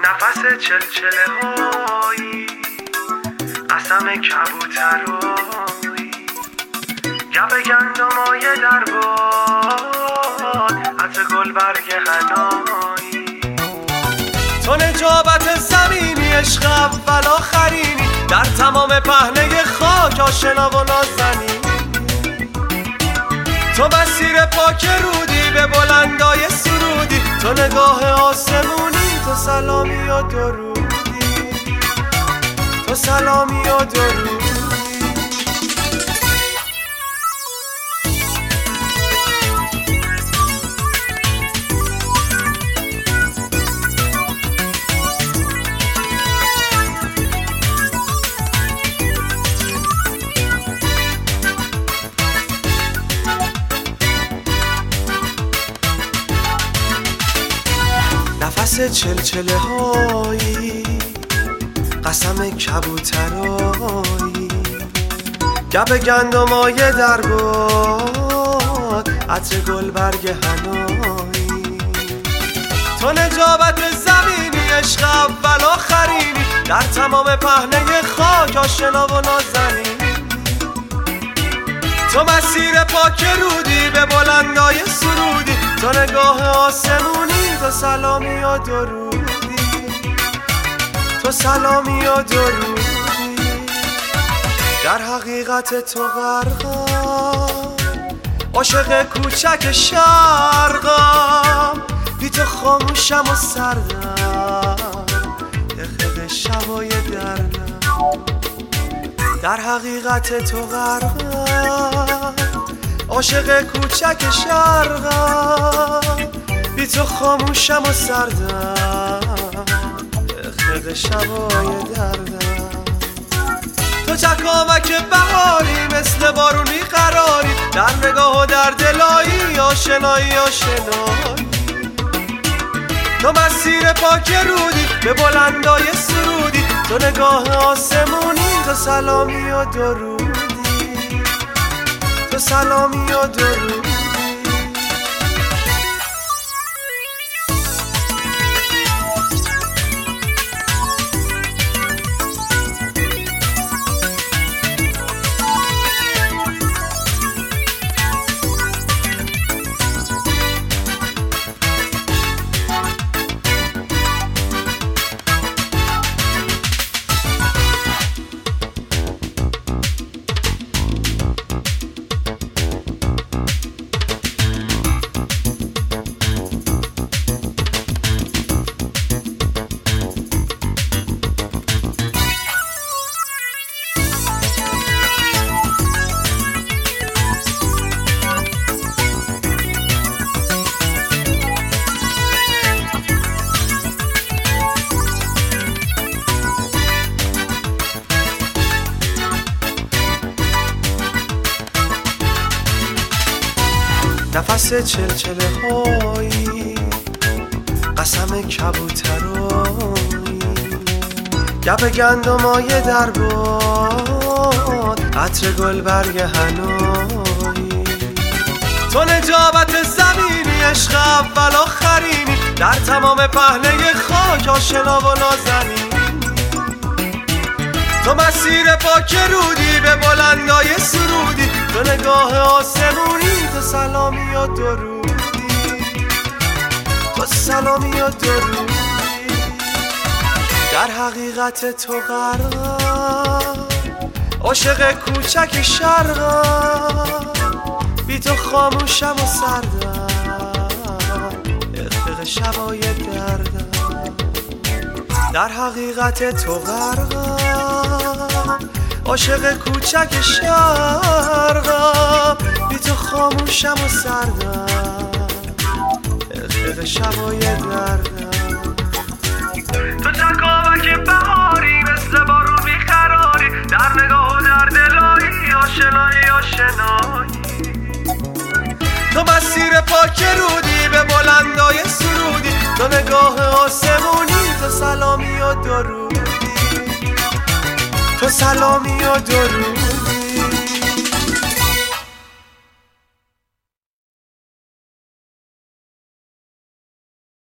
نفس چلچله هایی، قسم کبوترایی، گپ گندمای در باد، عطر گل برگ حنایی. تو نجابت زمینی، عشق اول آخرینی، در تمام پهنه خاک آشنا و نازنینی. تو مسیر پاک رودی، به بلندای سرودی، تو نگاه آسمونی، تو سلامی و درودی، تو سلامی و درودی. نفس چلچله هایی، قسم کبوترایی، گپ گندمای در باد، عطر گل برگ حنایی. تو نجابت زمینی، عشق اول آخرینی، در تمام پهنه خاک آشنا و نازنینی. تو مسیر پاک رودی، به بلندای سرودی، تو نگاه آسمونی، تو سلامی و درودی، تو سلامی و درودی. در حقیقت تو غرقم، عاشق کوچک شرقم، بی تو خاموشم و سردم، دقیق شبای دردم. در حقیقت تو غرقم، عاشق کوچک شرقم، بی تو خاموشم و سردم، دقیق شبای دردم. تو چکامک بهاری، مثل بارونی قراری، در نگاه و در دلایی، آشنایی آشنایی. تو مسیر پاک رودی، به بلندای سرودی، تو نگاه آسمونی، تو سلامی و درودی، تو سلامی و درودی. نفس چلچله هایی، قسم کبوترایی، گپ گندمای در باد، عطر گل برگ حنایی. تو نجابت زمینی، عشق اول آخرینی، در تمام پهنه خاک آشنا و نازنینی. تو مسیر پاک رودی، به بلندای سرودی، تو نگاه آسمونی، تو سلامی و درودی، تو سلامی و درودی. در حقیقت تو غرقم، عاشق کوچک شرقم، بی تو خاموشم و سردم، دقیق شبای دردم. در حقیقت تو غرقم، عاشق کوچک شرقم، بی تو خاموشم و سردم، دقیق شبای دردم. تو چکامک بهاری، مثل بارون بیقراری، در نگاه و در دلایی، آشنایی آشنایی. تو مسیر پاک رودی، به بلندای سرودی، تو نگاه آسمونی، تو سلامی و درودی، تو سلامی و درودی.